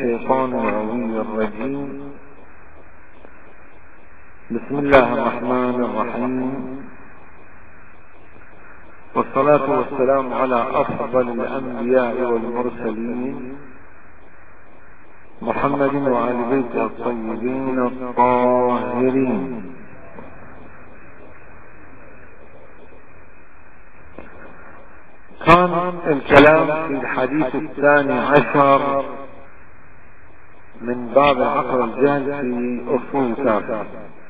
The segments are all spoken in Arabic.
الشيطان العظيم الرجيم. بسم الله الرحمن الرحيم، والصلاة والسلام على أفضل الأنبياء والمرسلين محمد وآل بيته الطيبين الطاهرين. كان الكلام في الحديث 12 من باب العقل والجهل في أصول الكافر،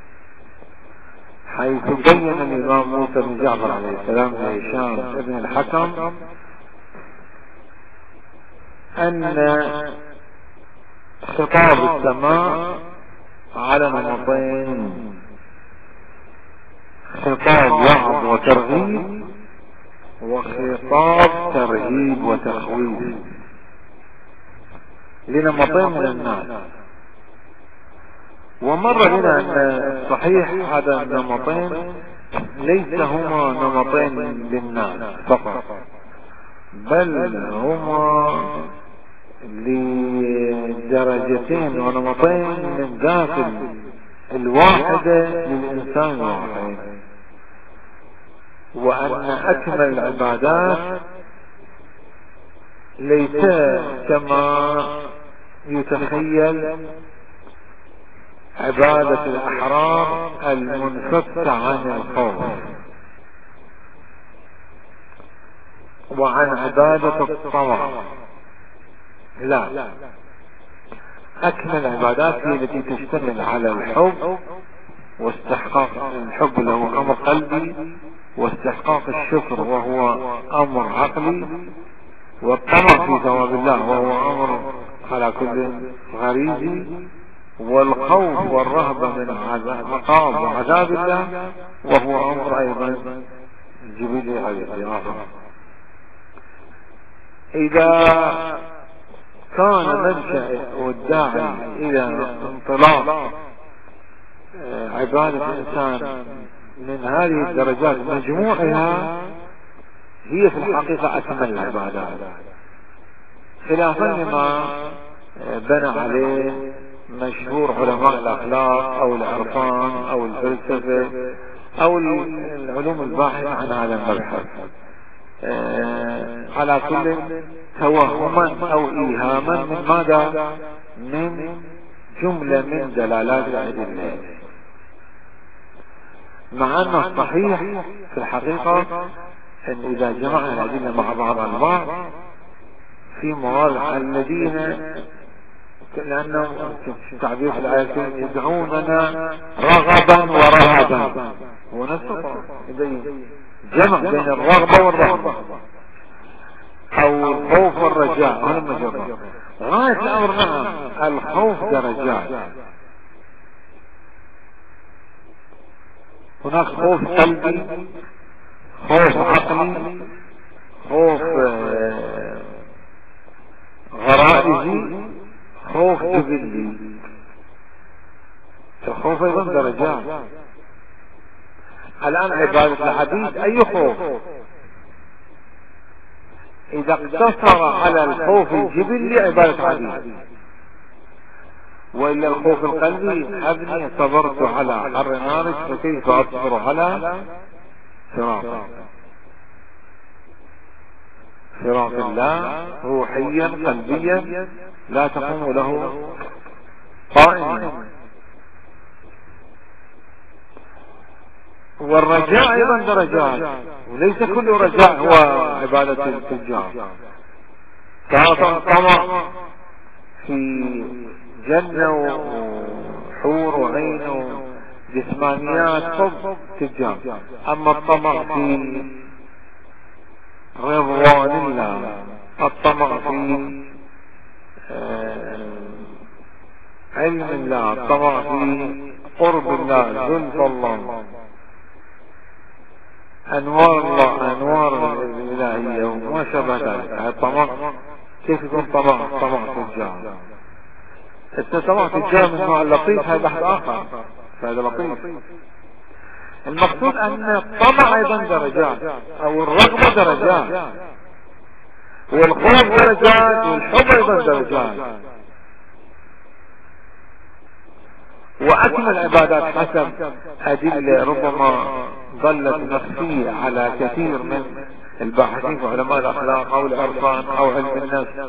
حيث بين الإمام موسى بن جعفر عليه السلام لهشام بن الحكم أن خطاب السماء على نمطين: خطاب وعظ وترغيب، وخطاب ترهيب وتخويف لنمطين من الناس. ومر بنا ان صحيح هذا النمطين ليس هما نمطين للناس فقط، بل هما لدرجتين ونمطين من ذات الواحدة للإنسان الواحد، وأن أكمل العبادات ليس كما يتخيل عبادة الأحرار المنفكة عن الخوف وعن عبادة الطمع. لا، أكمل العبادات هي التي تشتمل على الحب واستحقاق الحب اللي هو أمر قلبي، واستحقاق الشكر وهو أمر عقلي، والطمع في ثواب الله وهو أمر على كل غريزي، والخوف والرهبة من عقاب وعذاب الله وهو أمر أيضا جبلي عليه. إذا كان منشأ والداعي إلى انطلاق عبادة الإنسان من هذه الدرجات مجموعها هي في الحقيقة أكمل العبادات، خلافا لما بنى عليه مشهور علماء الأخلاق أو العرفان أو الفلسفة أو العلوم الباحثة عن هذا المبحث، على كل توهما أو إيهاما من ماذا؟ من جملة من دلالات الأدلة، مع أن الصحيح في الحقيقة أن إذا جمعنا الأدلة مع بعض البعض في مواضع الذين لأنهم تعبير في الآية يدعوننا رغبا ورهبا، هو نفسه جمع بين الرغبة والرهبة أو الخوف والرجاء. هذا مجرد غاية الأمر. نعم، الخوف درجات، هناك خوف قلبي، خوف عقلي، خوف غرائزي، خوف جبلي. الخوف أيضا درجات. الآن عبادة العبيد أي خوف؟ إذا اقتصر على الخوف الجبلي عبادة عبيد، وإلا الخوف القلبي: أبني صبرت على حر نارك فكيف أصبر على فراق الله روحيا قلبيا لا تقوم له قائما. والرجاء أيضا درجات، وليس كل رجاء هو عبادة التجار. طمع في جنة وحور وعين وجسمانيات حب تجار، أما الطمع في رضوان الله، الطمع في علم الله، الطمع في قرب الله، زلف الله، أنوار الله، أنوار الإلهية وما شابه ذلك. هذا الطمع كيف يكون طمع تجار؟ الطمع تجار من نوع اللطيف، هذا بحث آخر، فهذا لطيف. المقصود أن الطمع أيضا درجات، أو الرغبة درجات، والخوف درجات، والحب أيضا درجات. وأكمل العبادات حسب أدلة ربما ظلت مخفية على كثير من الباحثين في علماء الأخلاق أو العرفان أو علم النفس،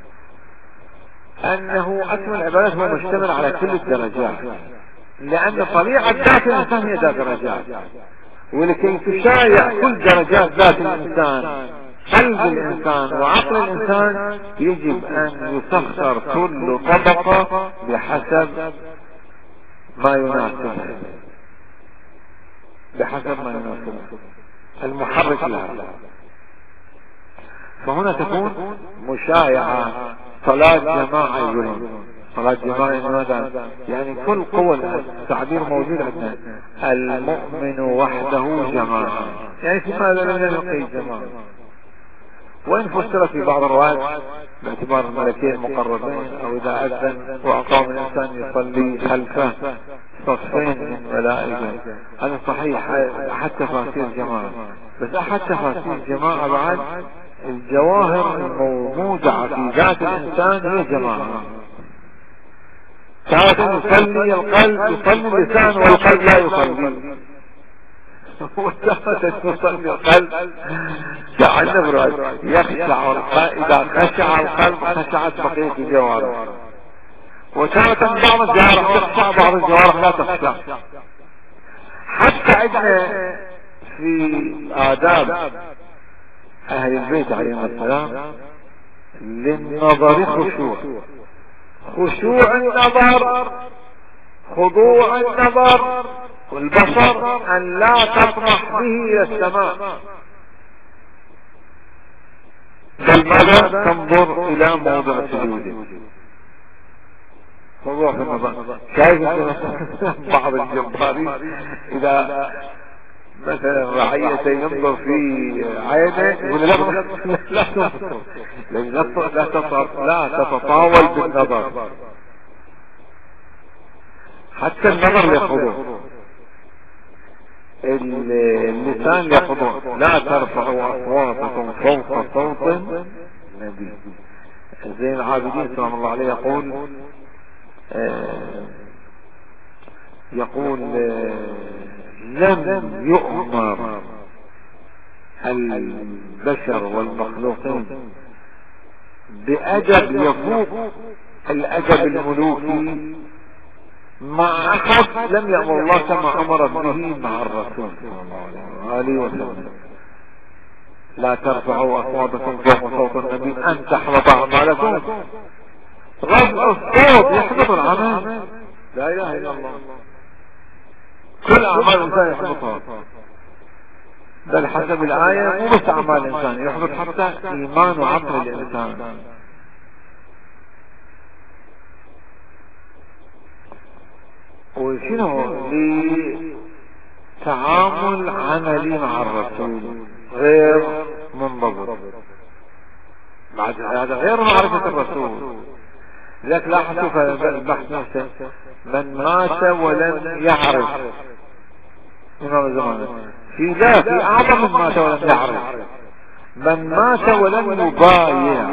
أنه أكمل العبادات هو مشتمل على كل الدرجات، لأن طبيعة ذات الإنسان هي ذات درجات، ولكي تشايع كل درجات ذات الإنسان قلب الإنسان وعقل الإنسان يجب أن يسخر كل طبقة بحسب ما يناسبه، بحسب ما يناسبه المحرك لها. فهنا تكون مشايعة صلاة جماعة، يقولون صلاة جماعة لماذا؟ يعني كل قوة التعبير موجود عندنا، المؤمن وحده جماعة، يعني في ماذا لم يلقي جماعة. وإن فسرت في بعض الروايات باعتبار الملكين المقربين، أو إذا أذن وأقام الإنسان يصلي خلفه صفين من ملائكة، هذا صحيح أحد تفاسير جماعة. بس أحد تفاسير جماعة بعد الجواهر الموجودة في ذات الإنسان هي جماعة. تارة يصلي القلب، يصلي اللسان والقلب لا يصلي، وتارة يصلي القلب كأنه يخشع القلب، إذا خشع القلب خشعت بقية الجوارح، وتارة بعض الجوارح تخشع بعض الجوارح لا تخشع. حتى عندنا في آداب أهل البيت عليهم السلام للنظر خشوع النظر، خضوع النظر والبصر، أن لا تطمح به إلى السماء، بل ماذا تنظر إلى موضع سجوده. خضوع في النظر. شايف بعض الجبارين إذا مثلا رعية ينظر في عينه يقول لا تتطاول بالنظر، حتى النظر يخضع، اللسان يخضع. لا ترفعوا أصواتكم فوق صوت النبي. زين العابدين سلام الله عليه يقول لم يؤمر البشر والمخلوقين بأدب يفوق الأدب الملوكي مع أحد لم يأمر الله كما أمر به مع الرسول صلى الله عليه وسلم. لا ترفعوا أصواتكم فوق صوت النبي أن تحبط أعمالكم. رفع الصوت يحبط العمل، لا إله إلا الله. كل أعمال الإنسان يحبطها، بل حسب الآية مو بس أعمال الإنسان يحبط، حتى إيمان وعقل الإنسان. وشنو لتعامل عملي مع الرسول غير منضبط، بعد هذا غير معرفة الرسول. لذلك لاحظوا في البحث نفسه من مات ولم يعرف إمام زمانه، في أعظم من مات ولم يعرف، من مات ولم يبايع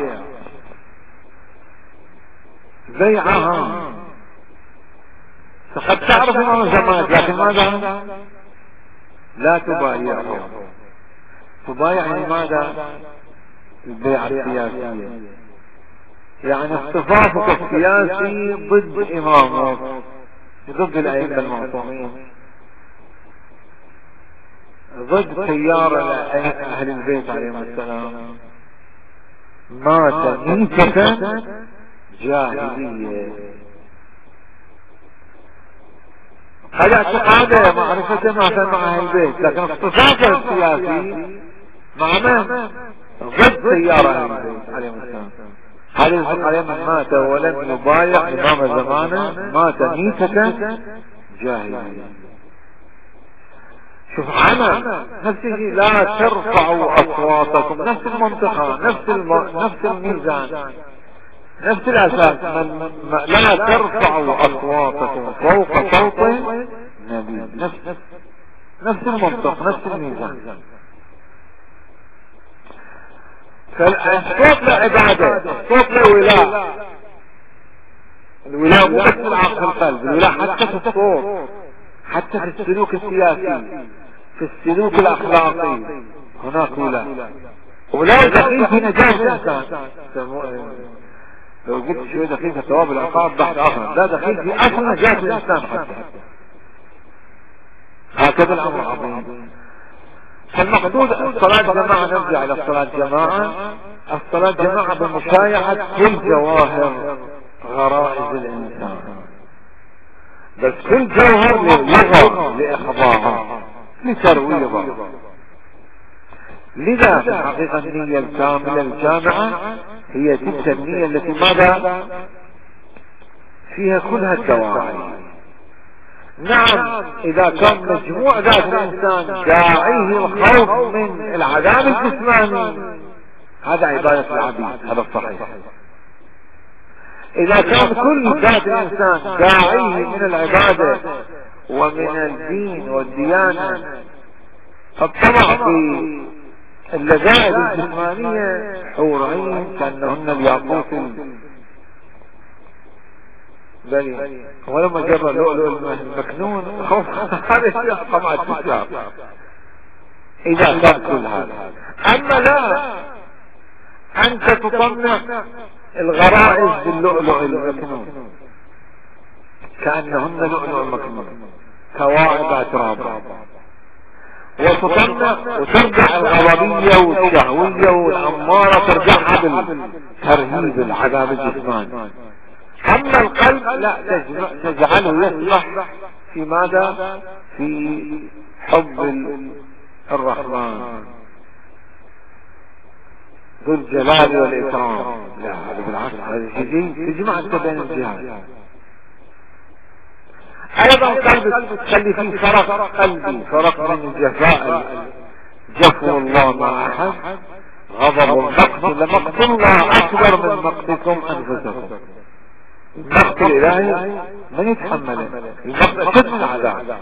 بيعها. فقد تعرف إمام زمانك لكن ماذا؟ لا تبايعه. تبايع يعني ماذا؟ البيعة السياسية، يعني اصطفافك السياسي ضد إمامك، ضد الأئمة المعصومين، ضد خيار أهل البيت عليهم السلام. مات ميتة جاهلية. هذا اعتقاده معرفته مع أهل البيت، لكن اصطفافه السياسي مع من؟ ضد خيار أهل البيت عليهم السلام. هذا يقول عليه من مات ولم يبايع إمام زمانه مات ميتة جاهلية. شوف عمل نفس الشيء، لا ترفعوا أصواتكم، نفس المنطقة، نفس الميزان، نفس الأساس. لا ترفعوا أصواتكم فوق صوت النبي، نفس المنطق، نفس الميزان. فالصوت لعبادة، الصوت لولاء، الولاء مو بس في القلب، الولاء حتى في الصوت، حتى في السلوك السياسي، في السلوك الأخلاقي هناك ولاء. ولا دخيل في نجاة الإنسان. لو قلت شوي دخيل في ثواب العقاب بحث آخر، لا دخيل في أصل نجاة الإنسان حتى. هكذا الأمر عظيم. فالمقصود الصلاة جماعة، نرجع إلى الصلاة جماعة. الصلاة جماعة بمشايعة كل جواهر غرائز الإنسان، بس كل جوهر للغة، لإخضاعها، لترويضها. لذا في الحقيقة النية الكاملة الجامعة هي تلك النية التي ماذا فيها كلها الدواعي. نعم، إذا كان مجموع ذات الإنسان داعيه الخوف من العذاب الجسماني، هذا عبادة العبيد، هذا الصحيح. إذا كان كل ذات الإنسان داعيه من العبادة ومن الدين والديانة فالطمع في اللذائذ الجسمانية، حور عين كأنهن الياقوت بني ولما جرى اللؤلؤ المكنون خوف هذا الشيء طمع التجار. إذا كان كل هذا، أما لا، أنت تطمع الغرائز باللؤلؤ المكنون كأنهن لؤلؤ مكنون كواعب ترابا، وتطمع وترجع الغضبية والشهوية والأمارة ترجعها بالترهيب العذاب الجسماني. أما القلب لا، تجعله يسبح في ماذا؟ في حب الرحمن ذو الجلال والإكرام. لا، هذا بالعكس، هذا تجمع انت بين الجهات. ايضا قلبك تخلي فيه فرق قلبي، فرق من الجفاء، جفو الله مع احد، غضب المقت، لمقت الله اكبر من مقتكم انفسكم. المقت الالهي من يتحمله؟ المقت شد من عذاب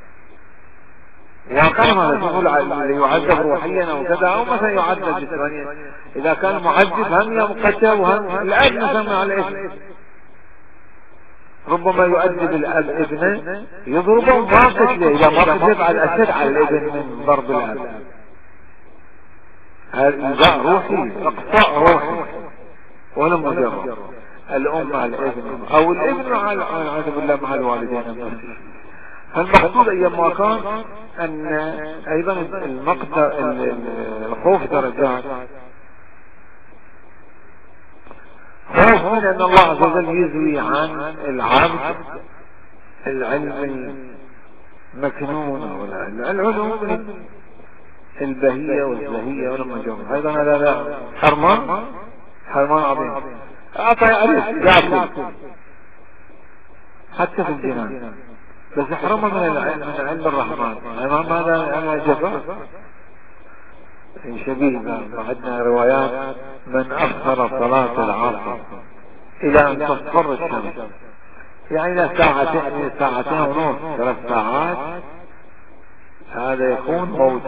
واقعنا نقول اللي يعذب روحيا او كذا، او مثلا يعذب جسمانيا. اذا كان معذب هم يمقته وهم الاب نسمى على الاسم. ربما يؤدب الاب ابنه يضربه ما قتله، اذا ما قتله بعد اشد على الابن من ضرب الاب. هذا ايذاء روحي، اقصاء روحي ولا مجرد. الام مع الابن او الابن مع العياذ بالله مع الوالدين. فالمقصود ايما كان ان ايضا المقطع الخوف درجات. خوف من ان الله عز وجل يزوي عن العبد العلم المكنون، العلوم البهية والزهية ولما جمع. ايضا هذا لا حرمان عظيم. اعطى يعرف ياكل حتى في الجنان، بس حرمه من علم الرحمن. هذا جفاء شبيه. عندنا روايات من أخر صلاة العصر إلى أن تصفر الشمس، يعني ساعتين ونص 3 ساعات، هذا يكون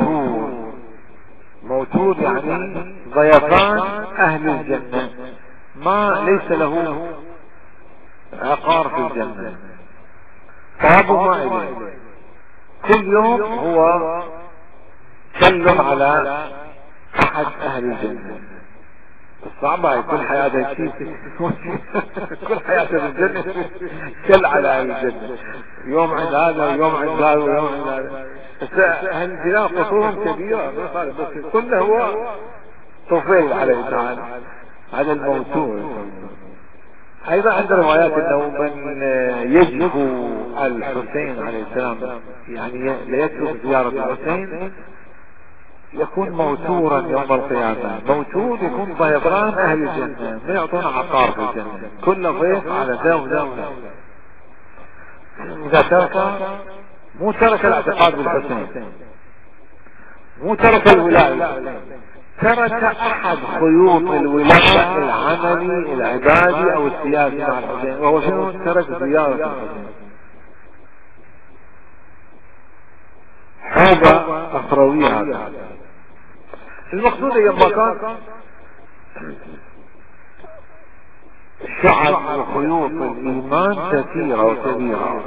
موتور يعني ضيفان أهل الجنة، ما ليس له عقار في الجنة، ثوابه ما إليه. كل يوم هو سلم على أحد أهل الجنة. الصعبة كل حياته شيء كل حياته الجنة كل على أهل الجنة، يوم عند هذا ويوم عند هذا ويوم عند هذا. أهل الجنة قصورهم كبيرة، بس كله هو طفيل عليه تعالى. هذا الموتور. ايضا عند روايات انه من يجفو الحسين عليه السلام، يعني ليترك زيارة الحسين، يكون موتورا يوم القيامة. موتور يكون ضيفان اهل الجنة، ما يعطون عقار في الجنة، كل ضيف على ذا وذا وذا. اذا ترك، مو ترك الاعتقاد بالحسين، مو ترك الولاية، ترك احد خيوط الولاء العملي العبادي او السياسي مع الحسين، وهو شنو؟ ترك زيارة الحسين. حوبة اخروية. هذا المقصود يما كان شعب وخيوط الإيمان كثيرة وكبيرة.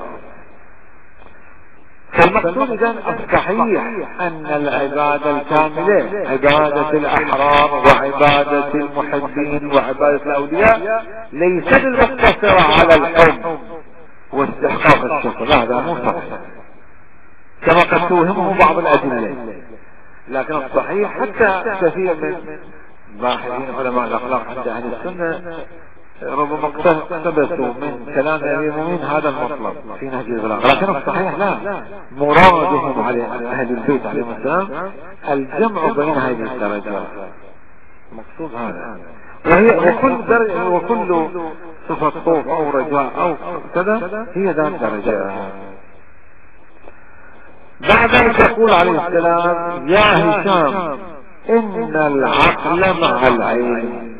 فالمقصود إذن الصحيح أن العبادة الكاملة عبادة الأحرار وعبادة المحبين وعبادة الأولياء ليست المقتصرة على الحب واستحقاق الشكر، هذا مو صحيح كما قد توهمه بعض الأدلة. لكن الصحيح حتى كثير من باحثين علماء الأخلاق عند أهل السنة ربما اقتبسوا من كلام أمير المؤمنين هذا المطلب في نهج البلاغة، لكن الصحيح لا، مرادهم على أهل البيت عليهم السلام الجمع بين هذه الدرجات، مقصود هذا. وكل صفة خوف أو رجاء أو كذا هي ذات درجات. بعد أن تقول عليه السلام يا هشام إن العقل مع العلم.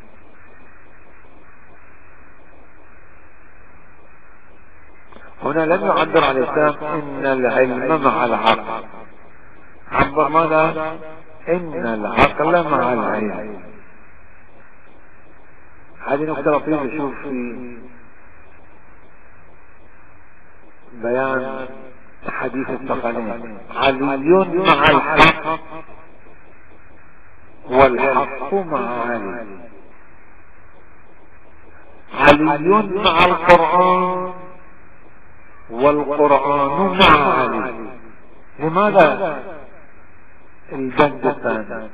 هنا لم يعبر عليه السلام إن العلم مع العقل، عبر ماذا؟ إن العقل مع العلم. هذه نقطة لطيفة نشوف في بيان حديث الثقلين، علي مع الحق والحق مع علي، علي مع القرآن والقرآن مع علي. لماذا البند الثاني؟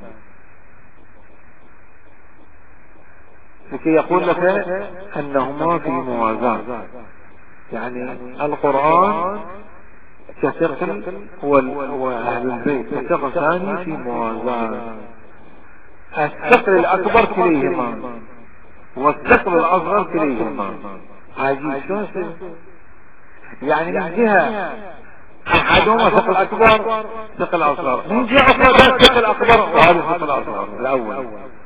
لكي يقول لك أنهما في موازاة، يعني القرآن كثقل وأهل البيت كثقل ثاني في موازاة. الثقل الأكبر كليهما والثقل الأصغر كليهما. عجيب شو يعني من جهة أحدهما ثقل أكبر ثقل أصغر، من جهة أخرى ثقل أكبر وهذا ثقل أصغر. الأول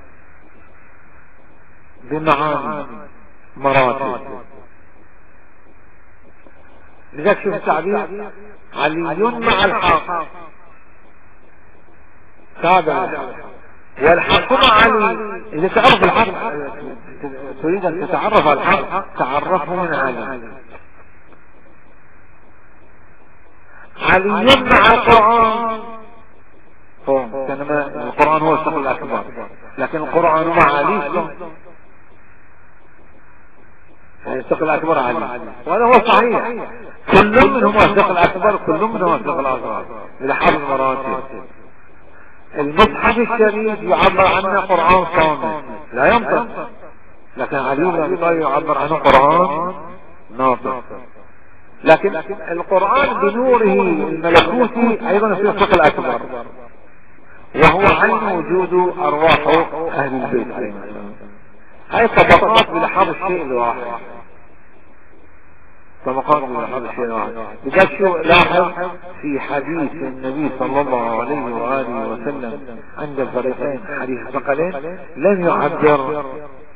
بمعاني مراتب. لذلك شوف التعبير علي مع الحق تابع والحق مع علي. إذا تعرف الحق تريد أن تتعرف على الحق تعرفه من علي. علي مع القرآن، كانما القرآن هو الثقل الأكبر لكن القرآن مع علي الثقل الأكبر علي، وهذا هو صحيح. كل منهما الثقل الأكبر كل منهما الثقل الأصغر لحظ المراتب. المصحف الشريف يعبر عنه قرآن صامت لا ينطق، لكن علي بن أبي طالب يعبر عنه قرآن ناطق. لكن القرآن بنوره الملكوتي أيضا في الثقل الأكبر، وهو عين وجود أرواح أهل البيت عليهم السلام. هاي طبقات بلحظ الشيء الواحد، طبقات بلحظ الشيء الواحد. لذلك شو لاحظ في حديث النبي صلى الله عليه وآله وسلم عند الفريقين حديث الثقلين لم يعبر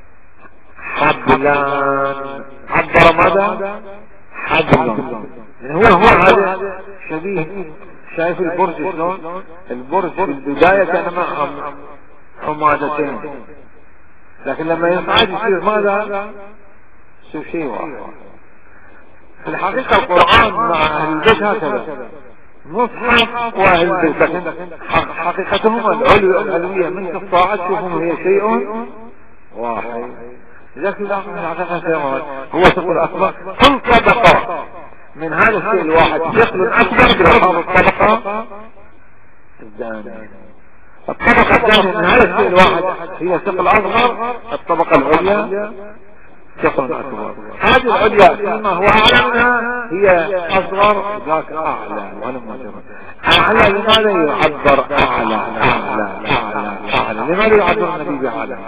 حبلان، عبر ماذا؟ حبل. يعني هو هذا شبيه، شايف البرج شلون؟ البرج في البداية كان معهم حمادتين، لكن لما يصعد يصير ماذا؟ شيء واحد. في الحقيقة القرآن مع أهل البيت هكذا مصحف وأهل البيت، لكن حقيقتهم العلوية من الطاعات شوفهم هي شيء واحد. لكن هو ثقل أكبر. كل طبقة من هذا الشيء الواحد ثقل أكبر بهذه الطبقة الثانية. الطبقة الثانية من هذا الشيء الواحد هي ثقل أصغر، الطبقة العليا ثقل أكبر. هذه العليا فيما هو أعلى منها هي أصغر ذاك أعلى ولم مجرد. أعلى لماذا يعبر أعلى أعلى أعلى أعلى؟ لماذا يعبر النبي بأعلى؟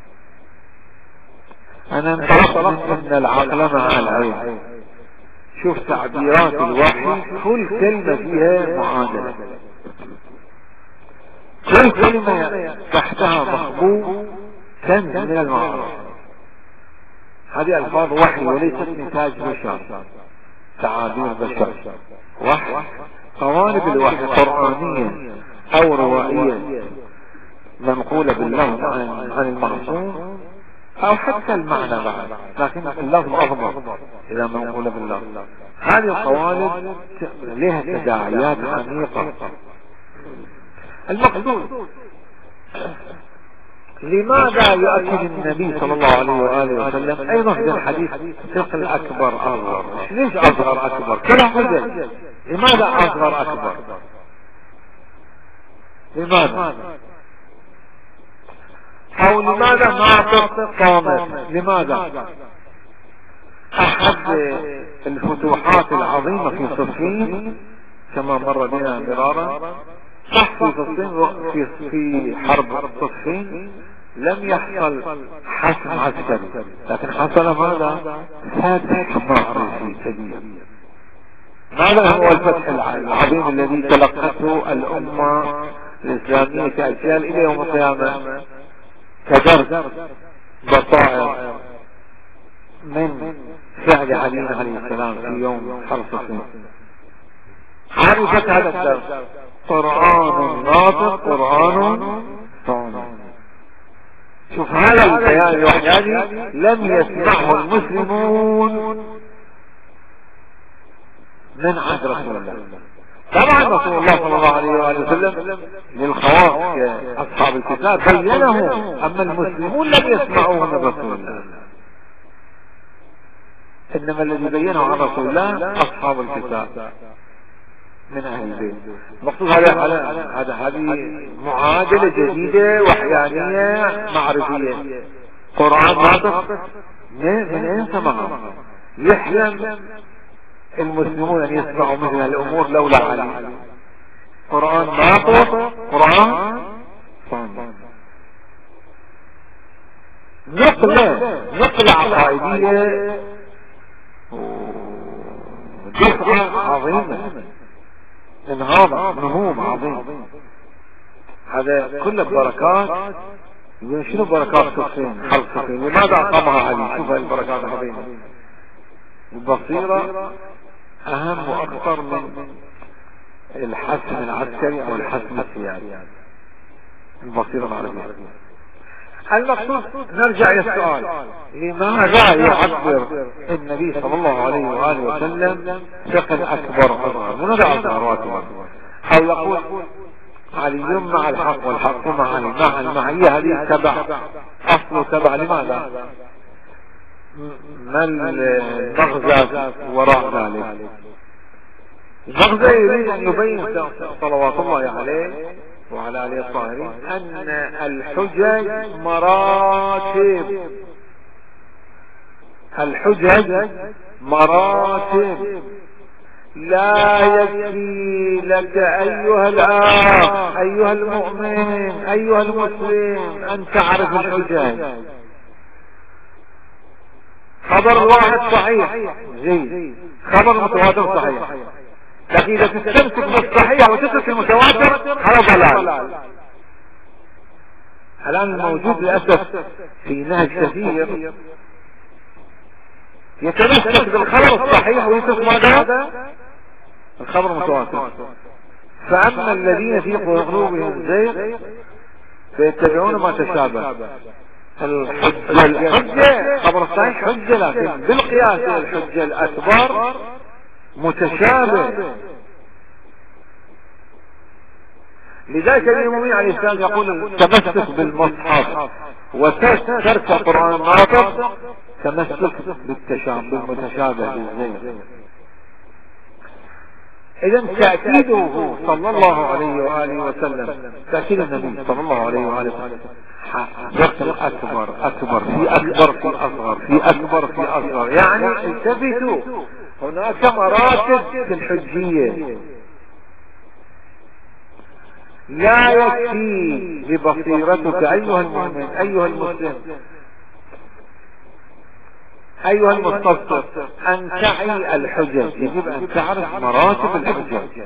أنا انطلقت من العقل مع العين. شوف تعبيرات الوحي كل كلمة فيها معادلة، كل كلمة تحتها مخبوء كنز من المعارف. هذه ألفاظ وحي وليست نتاج بشر، تعابير بشر. وحي قوالب الوحي قرآنية أو روائية منقولة باللفظ عن المعصوم او حتى المعنى بعد، لكن اللفظ اضبط اذا منقول باللفظ. هذه القوالب لها تداعيات عميقة. المقصود لماذا يؤكد النبي صلى الله عليه وآله وسلم ايضا في الحديث ثقل اكبر اصغر؟ ليش اصغر اكبر؟ كلا حجج. لماذا اصغر اكبر؟ لماذا؟ او لماذا ناطق صامت؟ لماذا؟ احد الفتوحات العظيمة في صفين كما مر بنا مرارا، صح في صفين في حرب صفين لم يحصل حسم عسكري، لكن حصل ماذا؟ فتح معرفي كبير. ماذا هو الفتح العظيم الذي تلقته الامة الاسلامية كأجيال الى يوم القيامة كدرس بصائر من فعل علي عليه السلام في يوم حرب صفين؟ عرفت هذا الدرس: قرآن ناطق قرآن صامت. شوف هذا البيان الوحداني لم يسمعه المسلمون من عهد رسول الله. طبعا رسول الله صلى الله عليه وآله وسلم للخواص كأصحاب الكتاب بينه، اما المسلمون لم يسمعوه من رسول الله، انما الذي بينه عن رسول الله اصحاب الكتاب من اهل البيت. المقصود هذه معادلة جديدة وحيانية معرفية. قرآن ناطق من اين سمعها؟ يحلم المسلمون ان يسمعوا مثل الامور لولا علي. قرآن ناطق قرآن صامت. نقلة عقائدية دفعة عظيمة، انهاض نهوم عظيم. هذا كل البركات. شنو بركات صفين حرب صفين؟ لماذا اقامها علي؟ شوف هاي البركات العظيمة. البصيرة اهم واكثر من الحسم العسكري او الحسم السياسي. البصيرة العربية. المقصود نرجع الى السؤال: لماذا يعبر النبي صلى الله عليه وآله وسلم ثقل اكبر اصغر؟ لماذا اصغر واكبر؟ او يقول علي مع الحق والحق مع علي، مع المعية هذه تبع، اصله تبع. لماذا؟ ما المغزى وراء ذلك؟ المغزى يريد ان يبين صلوات الله عليه وعلى آله الطاهرين ان الحجج مراتب. الحجج مراتب. لا يكفي لك ايها الاخ ايها المؤمن ايها المسلم ان تعرف الحجج. خبر الواحد صحيح زين، خبر المتواتر صحيح، لكن اذا تستمسك بالصحيح وتترك المتواتر هذا ضلال. الان الموجود للاسف في نهج كثير يتمسك بالخبر الصحيح ويترك ماذا؟ الخبر المتواتر. فاما الذين في قلوبهم زيغ فيتبعون ما تشابه. الحجة خبر الصحيح حجة، لكن بالقياس الحجة الاكبر متشابه. لذلك الإمام عليه السلام يقول التمسك بالمصحف وترك القرآن الناطق تمسك بالمتشابه بالزيغ. إذن تأكيده صلى الله عليه وآله وسلم، تأكيد النبي صلى الله عليه وآله وسلم ثقل أكبر في أكبر في أصغر في أكبر في أصغر. يعني التفتوا، هناك مراتب في الحجية. لا يكفي ببصيرتك ايها المؤمن ايها المسلم ايها المستبصر ان تعي الحجج، يجب ان تعرف مراتب الحجج.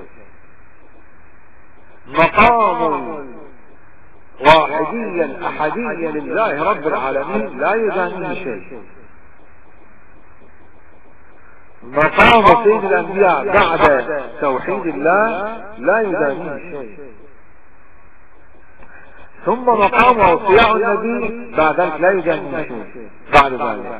مقام واحديا احديا لله رب العالمين لا يدانيه شيء. مقام سيد الانبياء بعد توحيد الله لا يدانيه شيء. ثم مقام اوصياء النبي بعد ذلك لا يجنشون بعد ذلك.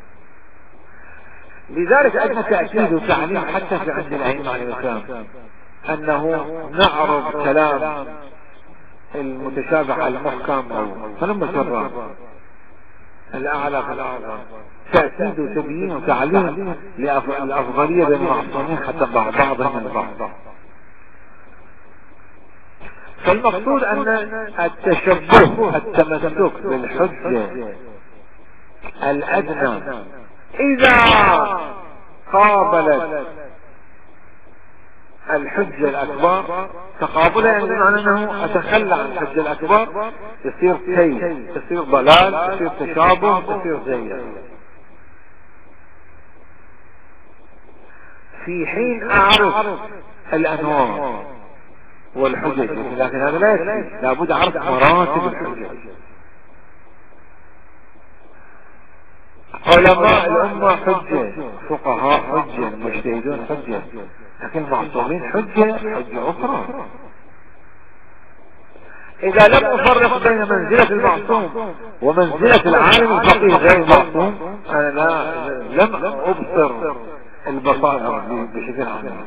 لذلك أدنى تأكيد وتعليم حتى في عند الأئمة عليه السلام أنه نعرض كلام المتشابه على المحكم أو فلما شرع الأعلى فالأعلى، تأكيد وتبيين وتعليم للأفضلية بين المعصومين حتى بعضهم البعض. فالمقصود أن التشبه التمسك بالحجة الأدنى إذا قابلت الحجة الأكبر تقابلها، يعني معنى أنه أتخلى عن الحجة الأكبر يصير كيد، يصير ضلال، يصير تشابه، يصير زي. في حين أعرف الأنواع والحجج، لكن هذا لا يكفي، لابد أعرف مراتب الحجج. علماء الأمة حجة، فقهاء حجة، مجتهدون حجة، لكن المعصومين حجة أخرى. إذا لم أفرق بين منزلة المعصوم ومنزلة العالم الفقيه غير المعصوم أنا لم أبصر البصائر بشكل عام.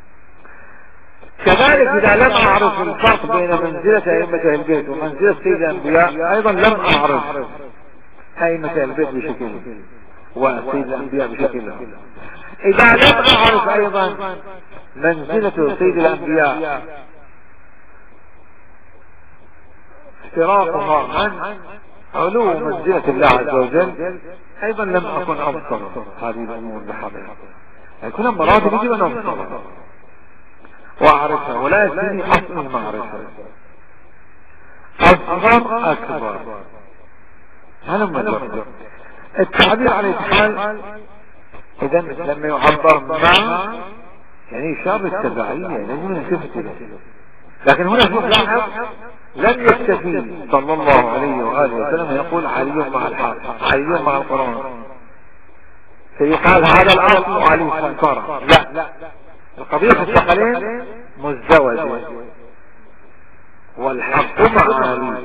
كذلك إذا لم أعرف الفرق بين منزلة أئمة البيت ومنزلة سيد الأنبياء أيضا لم أعرف أئمة البيت بشكل وسيد الأنبياء بشكل. إذا لم أعرف أيضا منزلة سيد الأنبياء افتراقها عن علو منزلة الله عز وجل أيضا لم أكن أبصر هذه الأمور بحقها. يكون مراتب يجب أن أبصرها وأعرفها، ولا يكفيني أصل المعرفة، أصغر أكبر. هذا مجرد التعبير عن الحال. إذا لما يعبر مع يعني إشارة التبعية لازم نشوف، لكن هنا شوف لاحظ لم يكتفي صلى الله عليه وآله وسلم يقول علي مع الحال، علي مع القرآن فيقال هذا الأصل وعلي سنكره. لا، القضية في الثقلين مزدوجة، والحق مع علي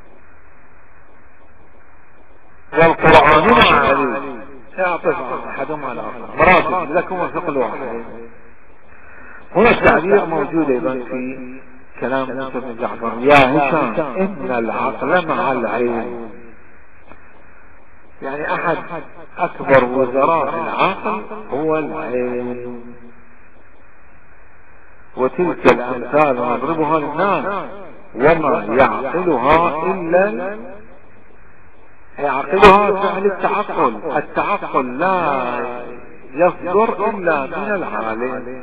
والقرآن مع علي، يعطف أحدهم على آخر مراتب لكم الثقل واحد. هنا التعبير موجود أيضا في كلام موسى بن جعفر: يا هشام إن العقل مع العلم. يعني أحد أكبر وزراء العقل هو العلم، وتلك الأمثال نضربها للناس وما يعقلها إلا يعقلها فعل التعقل. التعقل لا يصدر إلا من العالم.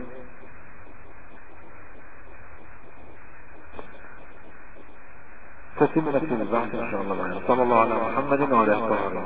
تتمة البحث إن شاء الله. صلى الله على محمد وعلى آله وصحبه.